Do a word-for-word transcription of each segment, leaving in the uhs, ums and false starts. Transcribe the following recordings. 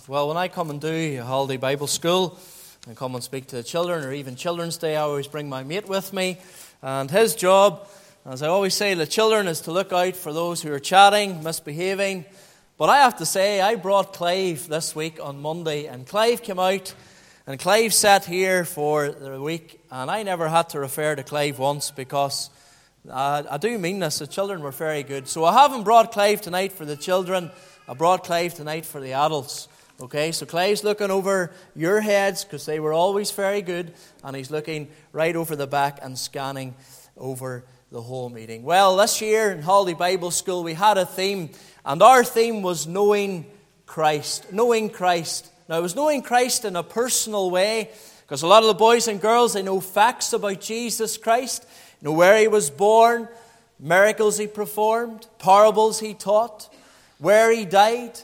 Well, when I come and do a holiday Bible school and come and speak to the children, or even Children's Day, I always bring my mate with me. And his job, as I always say to the children, is to look out for those who are chatting, misbehaving. But I have to say, I brought Clive this week on Monday, and Clive came out, and Clive sat here for the week, and I never had to refer to Clive once because I, I do mean this, the children were very good. So I haven't brought Clive tonight for the children, I brought Clive tonight for the adults. Okay, so Clive's looking over your heads because they were always very good, and he's looking right over the back and scanning over the whole meeting. Well, this year in Holiday Bible School we had a theme, and our theme was knowing Christ. Knowing Christ. Now, it was knowing Christ in a personal way, because a lot of the boys and girls, they know facts about Jesus Christ, know where he was born, miracles he performed, parables he taught, where he died.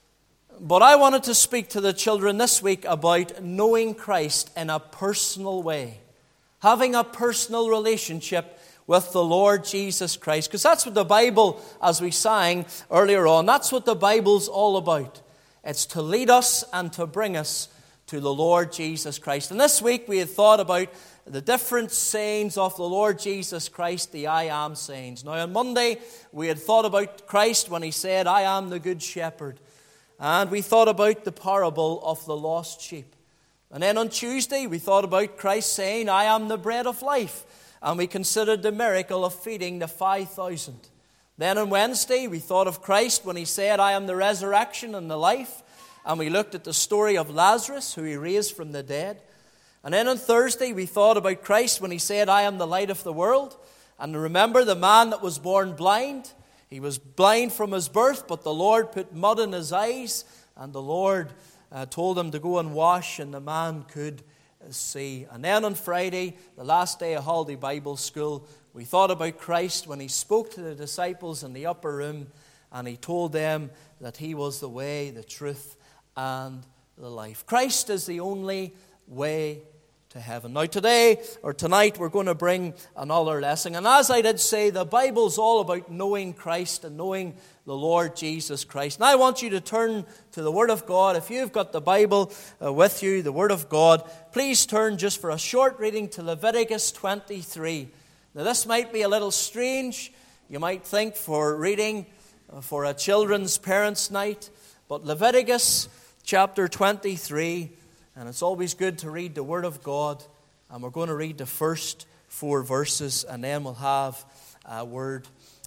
But I wanted to speak to the children this week about knowing Christ in a personal way. Having a personal relationship with the Lord Jesus Christ. Because that's what the Bible, as we sang earlier on, that's what the Bible's all about. It's to lead us and to bring us to the Lord Jesus Christ. And this week we had thought about the different sayings of the Lord Jesus Christ, the I am sayings. Now on Monday we had thought about Christ when he said, I am the good shepherd. And we thought about the parable of the lost sheep. And then on Tuesday, we thought about Christ saying, I am the bread of life. And we considered the miracle of feeding the five thousand. Then on Wednesday, we thought of Christ when he said, I am the resurrection and the life. And we looked at the story of Lazarus, who he raised from the dead. And then on Thursday, we thought about Christ when he said, I am the light of the world. And remember the man that was born blind? He was blind from his birth, but the Lord put mud in his eyes, and the Lord uh, told him to go and wash, and the man could uh, see. And then on Friday, the last day of Holiday Bible School, we thought about Christ when he spoke to the disciples in the upper room, and he told them that he was the way, the truth, and the life. Christ is the only way to heaven. Now today, or tonight, we're going to bring another lesson. And as I did say, the Bible's all about knowing Christ and knowing the Lord Jesus Christ. And I want you to turn to the Word of God. If you've got the Bible uh, with you, the Word of God, please turn just for a short reading to Leviticus twenty-three. Now this might be a little strange, you might think, for reading uh, for a children's parents' night, but Leviticus chapter twenty-three. And it's always good to read the Word of God. And we're going to read the first four verses, and then we'll have a word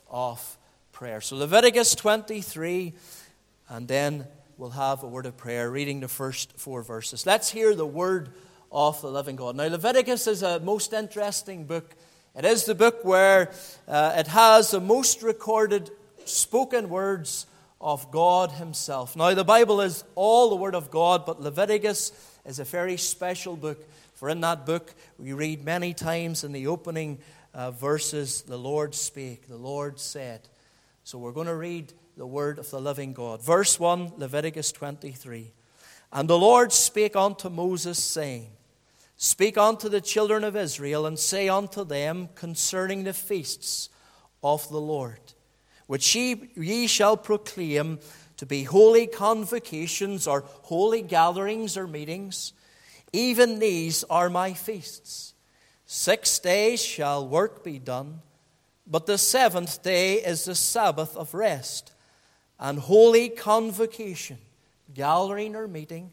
of prayer. So Leviticus twenty-three, and then we'll have a word of prayer, reading the first four verses. Let's hear the word of the living God. Now, Leviticus is a most interesting book. It is the book where uh, it has the most recorded spoken words of God himself. Now, the Bible is all the Word of God, but Leviticus is a very special book, for in that book we read many times in the opening uh, verses, the Lord spake, the Lord said. So we're going to read the word of the living God. Verse one, Leviticus twenty-three. And the Lord spake unto Moses, saying, Speak unto the children of Israel, and say unto them concerning the feasts of the Lord, which ye, ye shall proclaim to be holy convocations, or holy gatherings or meetings. Even these are my feasts. Six days shall work be done, but the seventh day is the Sabbath of rest, and holy convocation, gathering or meeting.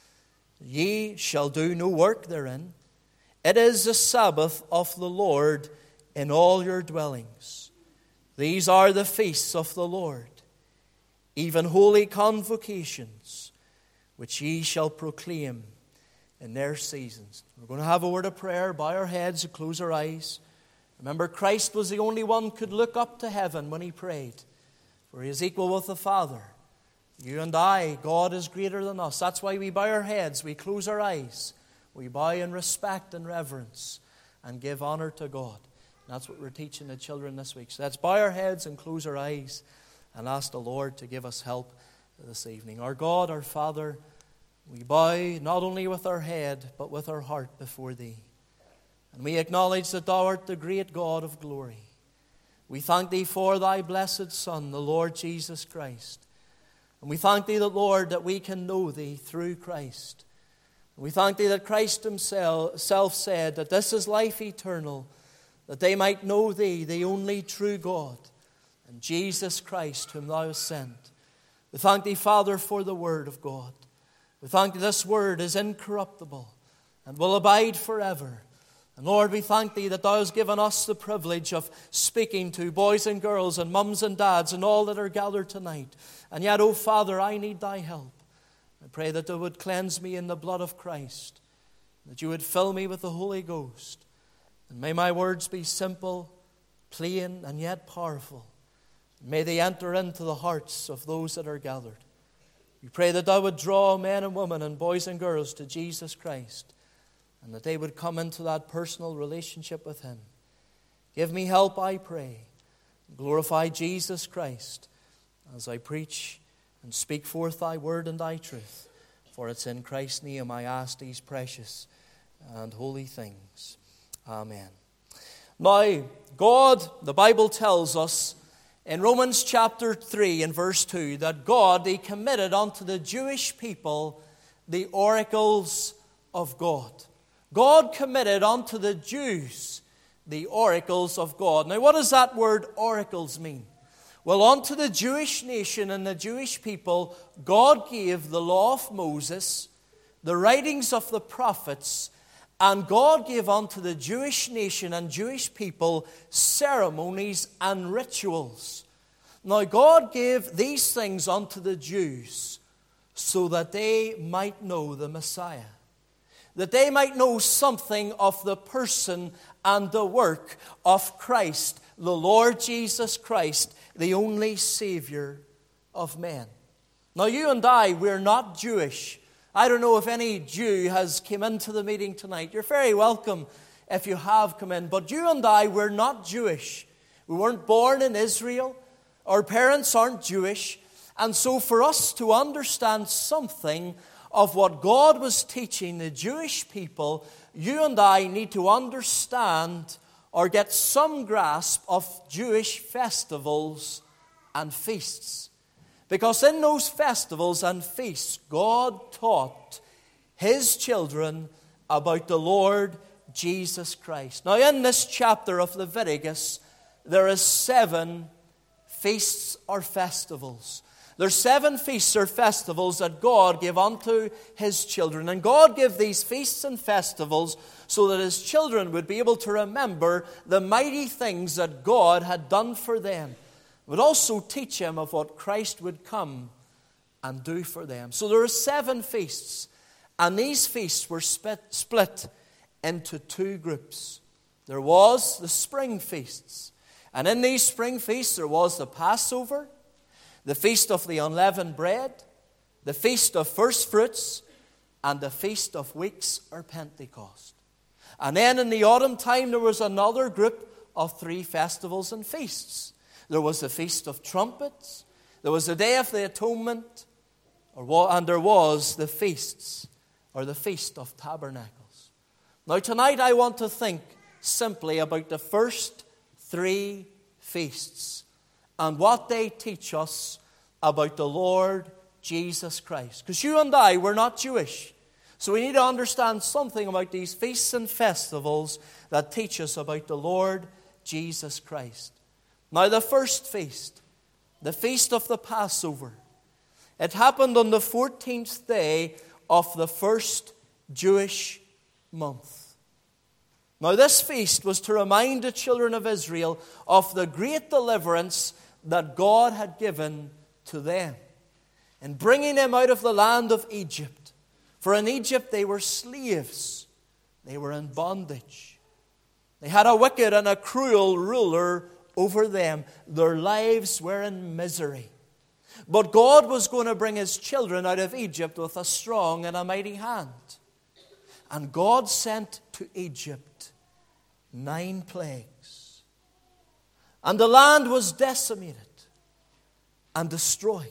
Ye shall do no work therein. It is the Sabbath of the Lord in all your dwellings. These are the feasts of the Lord, even holy convocations, which ye shall proclaim in their seasons. We're going to have a word of prayer, bow our heads and close our eyes. Remember, Christ was the only one who could look up to heaven when he prayed, for he is equal with the Father. You and I, God is greater than us. That's why we bow our heads, we close our eyes, we bow in respect and reverence and give honor to God. And that's what we're teaching the children this week. So let's bow our heads and close our eyes and ask the Lord to give us help this evening. Our God, our Father, we bow not only with our head, but with our heart before Thee. And we acknowledge that Thou art the great God of glory. We thank Thee for Thy blessed Son, the Lord Jesus Christ. And we thank Thee that, Lord, that we can know Thee through Christ. And we thank Thee that Christ Himself said that this is life eternal, that they might know Thee, the only true God, and Jesus Christ, whom Thou hast sent. We thank Thee, Father, for the Word of God. We thank Thee this Word is incorruptible and will abide forever. And Lord, we thank Thee that Thou hast given us the privilege of speaking to boys and girls and mums and dads and all that are gathered tonight. And yet, oh Father, I need Thy help. I pray that Thou would cleanse me in the blood of Christ, that You would fill me with the Holy Ghost. And may my words be simple, plain, and yet powerful. May they enter into the hearts of those that are gathered. We pray that Thou would draw men and women and boys and girls to Jesus Christ, and that they would come into that personal relationship with Him. Give me help, I pray. Glorify Jesus Christ as I preach and speak forth Thy word and Thy truth. For it's in Christ's name I ask these precious and holy things. Amen. Now, God, the Bible tells us in Romans chapter three and verse two that God, He committed unto the Jewish people the oracles of God. God committed unto the Jews the oracles of God. Now, what does that word oracles mean? Well, unto the Jewish nation and the Jewish people, God gave the law of Moses, the writings of the prophets, and God gave unto the Jewish nation and Jewish people ceremonies and rituals. Now, God gave these things unto the Jews so that they might know the Messiah, that they might know something of the person and the work of Christ, the Lord Jesus Christ, the only Savior of men. Now, you and I, we're not Jewish. I don't know if any Jew has come into the meeting tonight. You're very welcome if you have come in. But you and I, we're not Jewish. We weren't born in Israel. Our parents aren't Jewish. And so for us to understand something of what God was teaching the Jewish people, you and I need to understand or get some grasp of Jewish festivals and feasts. Because in those festivals and feasts, God taught His children about the Lord Jesus Christ. Now, in this chapter of Leviticus, there is seven feasts or festivals. There's seven feasts or festivals that God gave unto His children. And God gave these feasts and festivals so that His children would be able to remember the mighty things that God had done for them. It would also teach them of what Christ would come and do for them. So there are seven feasts. And these feasts were split, split into two groups. There was the spring feasts. And in these spring feasts there was the Passover, the Feast of the Unleavened Bread, the Feast of First Fruits, and the Feast of Weeks or Pentecost. And then in the autumn time there was another group of three festivals and feasts. There was the Feast of Trumpets, there was the Day of the Atonement, and there was the feasts, or the Feast of Tabernacles. Now tonight I want to think simply about the first three feasts and what they teach us about the Lord Jesus Christ. Because you and I, we're not Jewish. So we need to understand something about these feasts and festivals that teach us about the Lord Jesus Christ. Now, the first feast, the Feast of the Passover, it happened on the fourteenth day of the first Jewish month. Now, this feast was to remind the children of Israel of the great deliverance that God had given to them in bringing them out of the land of Egypt. For in Egypt they were slaves. They were in bondage. They had a wicked and a cruel ruler over them. Their lives were in misery. But God was going to bring His children out of Egypt with a strong and a mighty hand. And God sent to Egypt nine plagues. And the land was decimated and destroyed.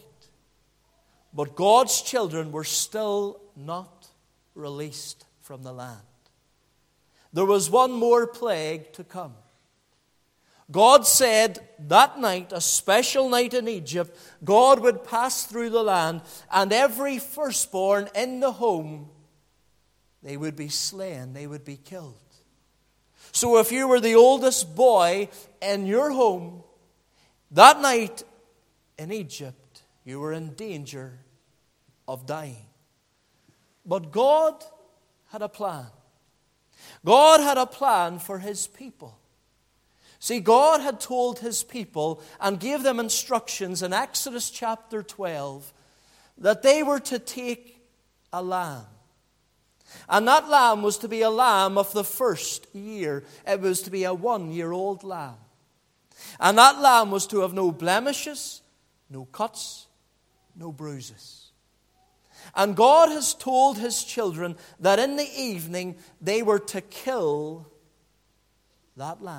But God's children were still not released from the land. There was one more plague to come. God said that night, a special night in Egypt, God would pass through the land, and every firstborn in the home, they would be slain, they would be killed. So if you were the oldest boy in your home, that night in Egypt, you were in danger of dying. But God had a plan. God had a plan for His people. See, God had told His people and gave them instructions in Exodus chapter twelve that they were to take a lamb. And that lamb was to be a lamb of the first year. It was to be a one-year-old lamb. And that lamb was to have no blemishes, no cuts, no bruises. And God has told His children that in the evening they were to kill that lamb.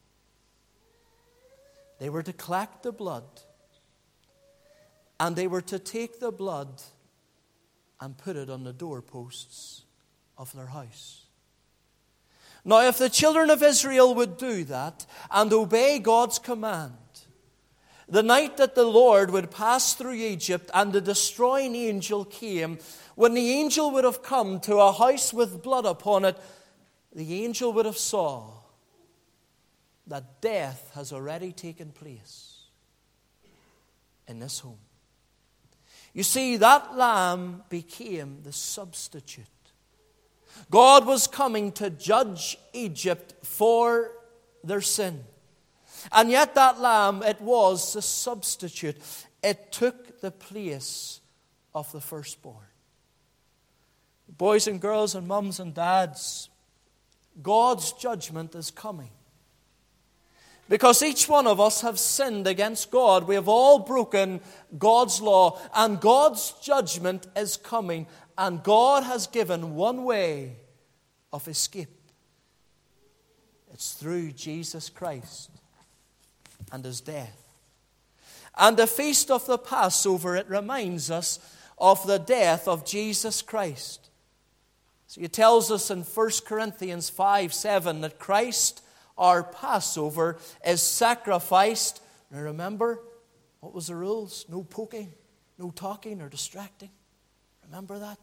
They were to collect the blood, and they were to take the blood and put it on the doorposts of their house. Now, if the children of Israel would do that and obey God's command, the night that the Lord would pass through Egypt and the destroying angel came, when the angel would have come to a house with blood upon it, the angel would have saw that death has already taken place in this home. You see, that lamb became the substitute. God was coming to judge Egypt for their sin. And yet that lamb, it was the substitute. It took the place of the firstborn. Boys and girls and mums and dads, God's judgment is coming. Because each one of us have sinned against God. We have all broken God's law. And God's judgment is coming. And God has given one way of escape. It's through Jesus Christ and His death. And the feast of the Passover, it reminds us of the death of Jesus Christ. So it tells us in First Corinthians five seven that Christ, our Passover, is sacrificed. Now remember, what was the rules? No poking, no talking or distracting. Remember that?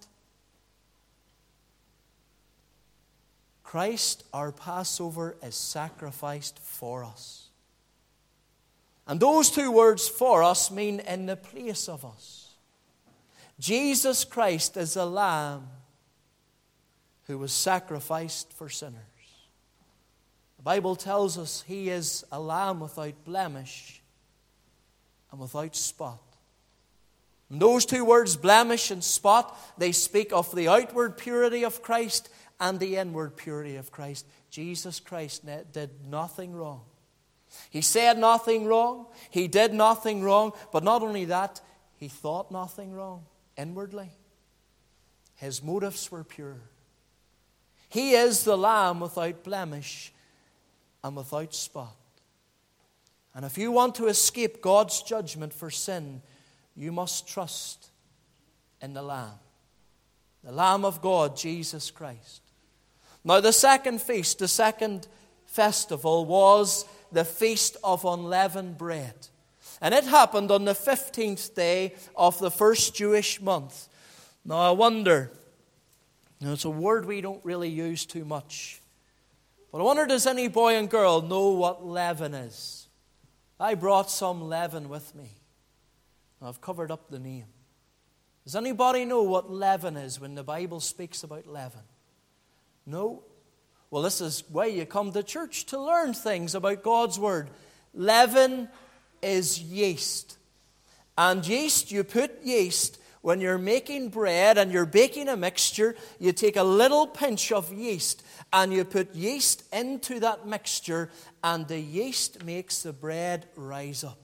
Christ, our Passover, is sacrificed for us. And those two words, for us, mean in the place of us. Jesus Christ is a lamb who was sacrificed for sinners. The Bible tells us He is a lamb without blemish and without spot. And those two words, blemish and spot, they speak of the outward purity of Christ and the inward purity of Christ. Jesus Christ did nothing wrong. He said nothing wrong. He did nothing wrong. But not only that, He thought nothing wrong inwardly. His motives were pure. He is the Lamb without blemish and without spot. And if you want to escape God's judgment for sin, you must trust in the Lamb. The Lamb of God, Jesus Christ. Now the second feast, the second festival was the Feast of Unleavened Bread. And it happened on the fifteenth day of the first Jewish month. Now I wonder, you know, it's a word we don't really use too much. But I wonder, does any boy and girl know what leaven is? I brought some leaven with me. I've covered up the name. Does anybody know what leaven is when the Bible speaks about leaven? No? Well, this is why you come to church, to learn things about God's Word. Leaven is yeast. And yeast, you put yeast when you're making bread and you're baking a mixture, you take a little pinch of yeast and you put yeast into that mixture, and the yeast makes the bread rise up.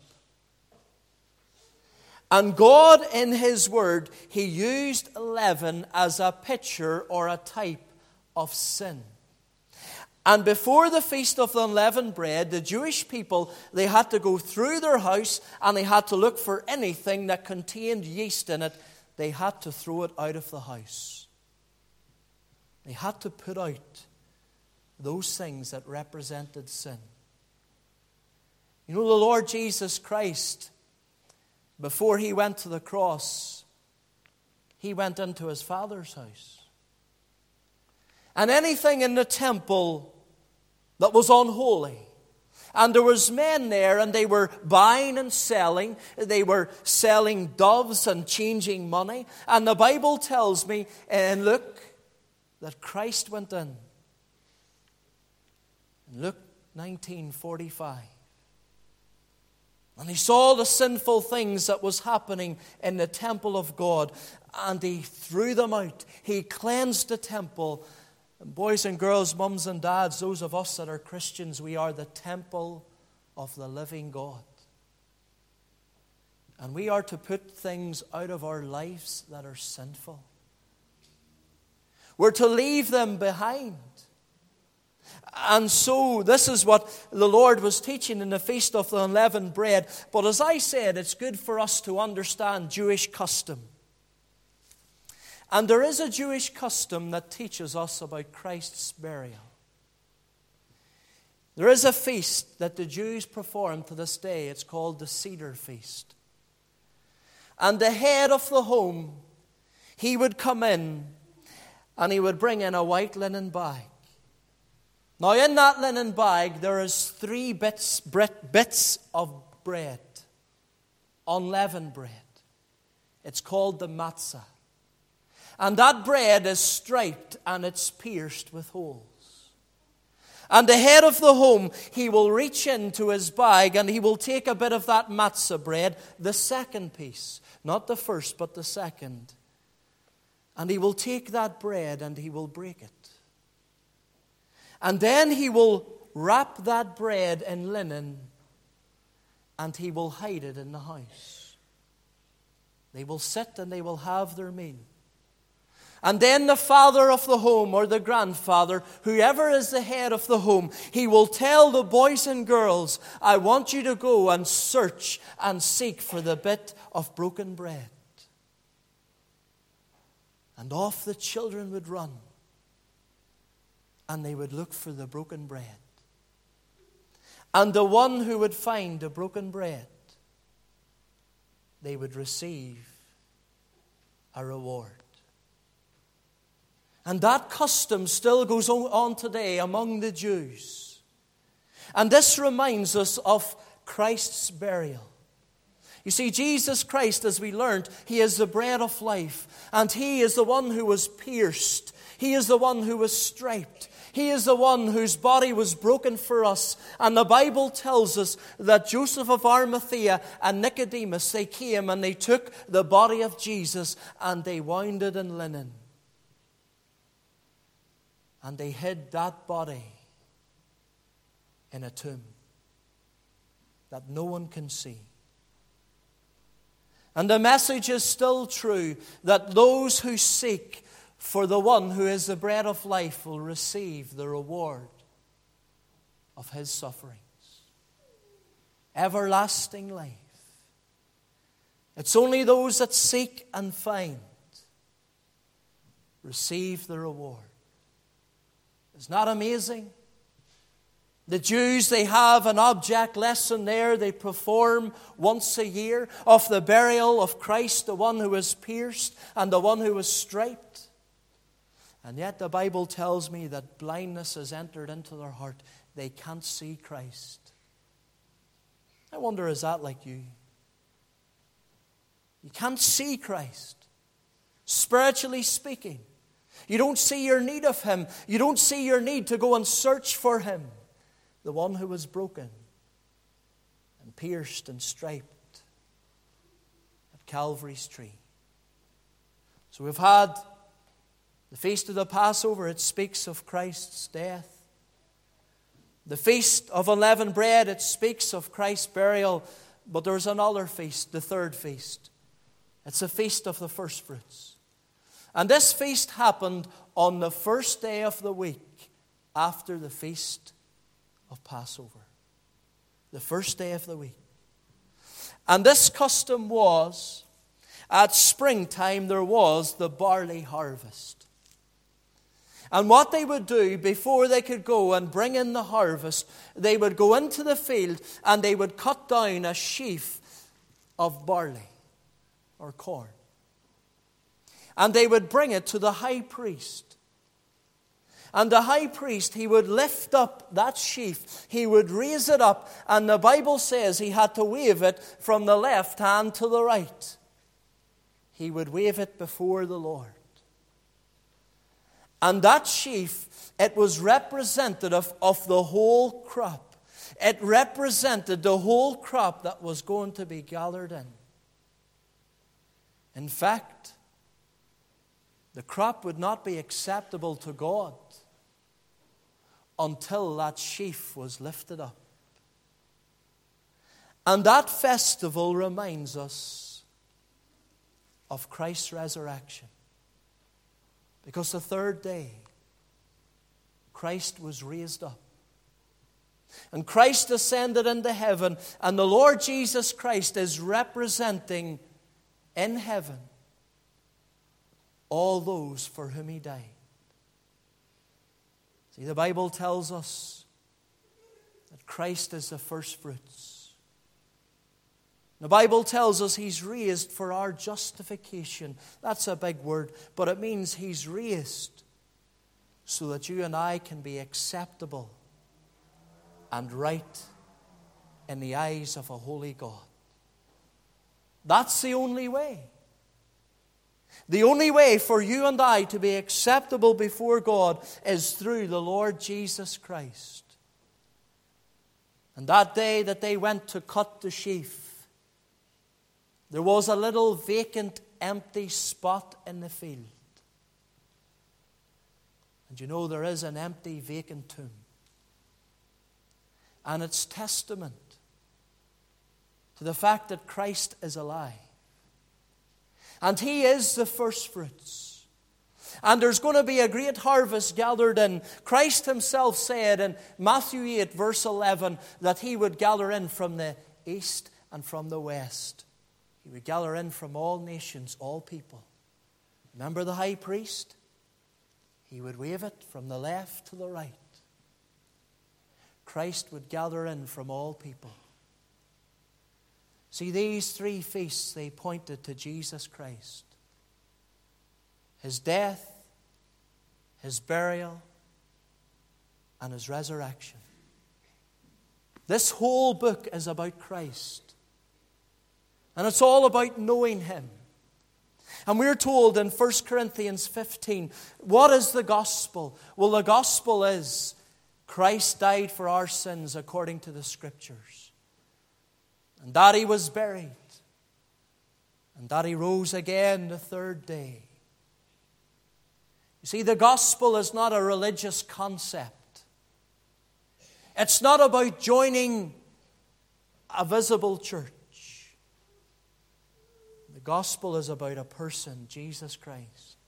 And God, in His Word, He used leaven as a picture or a type of sin. And before the Feast of the Unleavened Bread, the Jewish people, they had to go through their house and they had to look for anything that contained yeast in it. They had to throw it out of the house. They had to put out those things that represented sin. You know, the Lord Jesus Christ, before he went to the cross, he went into his Father's house. And anything in the temple that was unholy, and there was men there, and they were buying and selling. They were selling doves and changing money. And the Bible tells me in Luke that Christ went in. In Luke nineteen forty-five. And he saw the sinful things that was happening in the temple of God. And he threw them out. He cleansed the temple. And boys and girls, mums and dads, those of us that are Christians, we are the temple of the living God. And we are to put things out of our lives that are sinful. We're to leave them behind. And so this is what the Lord was teaching in the Feast of the Unleavened Bread. But as I said, it's good for us to understand Jewish custom. And there is a Jewish custom that teaches us about Christ's burial. There is a feast that the Jews perform to this day. It's called the Seder Feast. And the head of the home, he would come in and he would bring in a white linen bag. Now in that linen bag there is three bits, bits of bread, unleavened bread. It's called the matzah. And that bread is striped and it's pierced with holes. And the head of the home, he will reach into his bag and he will take a bit of that matzah bread, the second piece, not the first but the second. And he will take that bread and he will break it. And then he will wrap that bread in linen and he will hide it in the house. They will sit and they will have their meal. And then the father of the home or the grandfather, whoever is the head of the home, he will tell the boys and girls, I want you to go and search and seek for the bit of broken bread. And off the children would run. And they would look for the broken bread. And the one who would find the broken bread, they would receive a reward. And that custom still goes on today among the Jews. And this reminds us of Christ's burial. You see, Jesus Christ, as we learned, he is the bread of life. And he is the one who was pierced. He is the one who was striped. He is the one whose body was broken for us. And the Bible tells us that Joseph of Arimathea and Nicodemus, they came and they took the body of Jesus and they wound it in linen. And they hid that body in a tomb that no one can see. And the message is still true that those who seek for the one who is the bread of life will receive the reward of his sufferings. Everlasting life. It's only those that seek and find receive the reward. Isn't that amazing? The Jews, they have an object lesson there they perform once a year of the burial of Christ, the one who was pierced and the one who was striped. And yet the Bible tells me that blindness has entered into their heart. They can't see Christ. I wonder, is that like you? You can't see Christ. Spiritually speaking. You don't see your need of him. You don't see your need to go and search for him. The one who was broken and pierced and striped at Calvary's tree. So we've had the Feast of the Passover. It speaks of Christ's death. The Feast of Unleavened Bread, it speaks of Christ's burial. But there's another feast, the third feast. It's the Feast of the First Fruits. And this feast happened on the first day of the week after the Feast of Passover. The first day of the week. And this custom was, at springtime there was the barley harvest. And what they would do before they could go and bring in the harvest, they would go into the field and they would cut down a sheaf of barley or corn. And they would bring it to the high priest. And the high priest, he would lift up that sheaf. He would raise it up. And the Bible says he had to wave it from the left hand to the right. He would wave it before the Lord. And that sheaf, it was representative of the whole crop. It represented the whole crop that was going to be gathered in. In fact, the crop would not be acceptable to God until that sheaf was lifted up. And that festival reminds us of Christ's resurrection. Because the third day, Christ was raised up. And Christ ascended into heaven. And the Lord Jesus Christ is representing in heaven all those for whom He died. See, the Bible tells us that Christ is the first fruits. The Bible tells us He's raised for our justification. That's a big word, but it means He's raised so that you and I can be acceptable and right in the eyes of a holy God. That's the only way. The only way for you and I to be acceptable before God is through the Lord Jesus Christ. And that day that they went to cut the sheaf, there was a little vacant, empty spot in the field. And you know, there is an empty, vacant tomb. And it's testament to the fact that Christ is alive. And He is the first fruits. And there's going to be a great harvest gathered in. Christ Himself said in Matthew eight, verse eleven, that He would gather in from the east and from the west. He would gather in from all nations, all people. Remember the high priest? He would wave it from the left to the right. Christ would gather in from all people. See, these three feasts, they pointed to Jesus Christ. His death, His burial, and His resurrection. This whole book is about Christ. And it's all about knowing Him. And we're told in First Corinthians fifteen, what is the gospel? Well, the gospel is Christ died for our sins according to the Scriptures. And that He was buried. And that He rose again the third day. You see, the gospel is not a religious concept. It's not about joining a visible church. The gospel is about a person, Jesus Christ.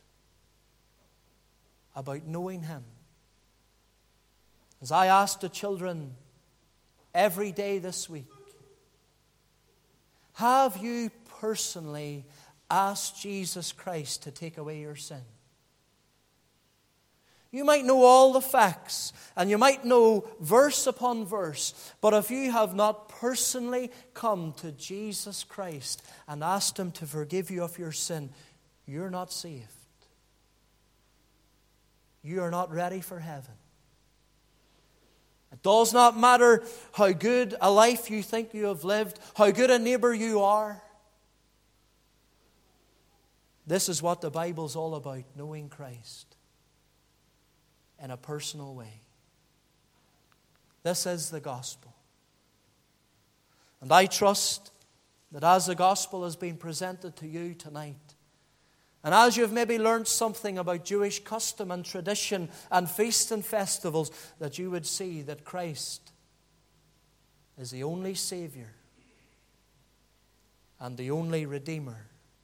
About knowing Him. As I ask the children every day this week, have you personally asked Jesus Christ to take away your sin? You might know all the facts, and you might know verse upon verse, but if you have not personally come to Jesus Christ and asked Him to forgive you of your sin, you're not saved. You are not ready for heaven. It does not matter how good a life you think you have lived, how good a neighbor you are. This is what the Bible's all about, knowing Christ in a personal way. This is the gospel. And I trust that as the gospel has been presented to you tonight, and as you've maybe learned something about Jewish custom and tradition and feasts and festivals, that you would see that Christ is the only Savior and the only Redeemer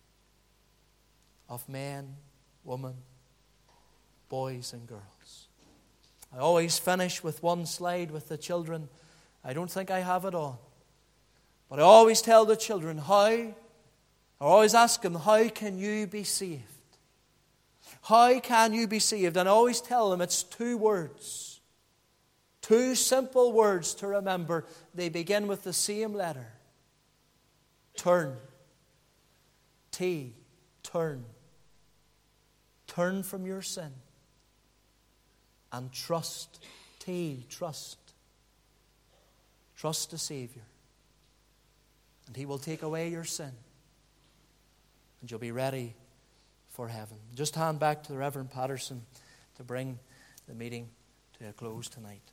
of men, women, boys and girls. I always finish with one slide with the children. I don't think I have it on. But I always tell the children how, I always ask them, how can you be saved? How can you be saved? And I always tell them it's two words. Two simple words to remember. They begin with the same letter. Turn. T. Turn. Turn from your sin. And trust. T. Trust. Trust the Savior. And He will take away your sin. And you'll be ready for heaven. Just hand back to the Reverend Patterson to bring the meeting to a close tonight.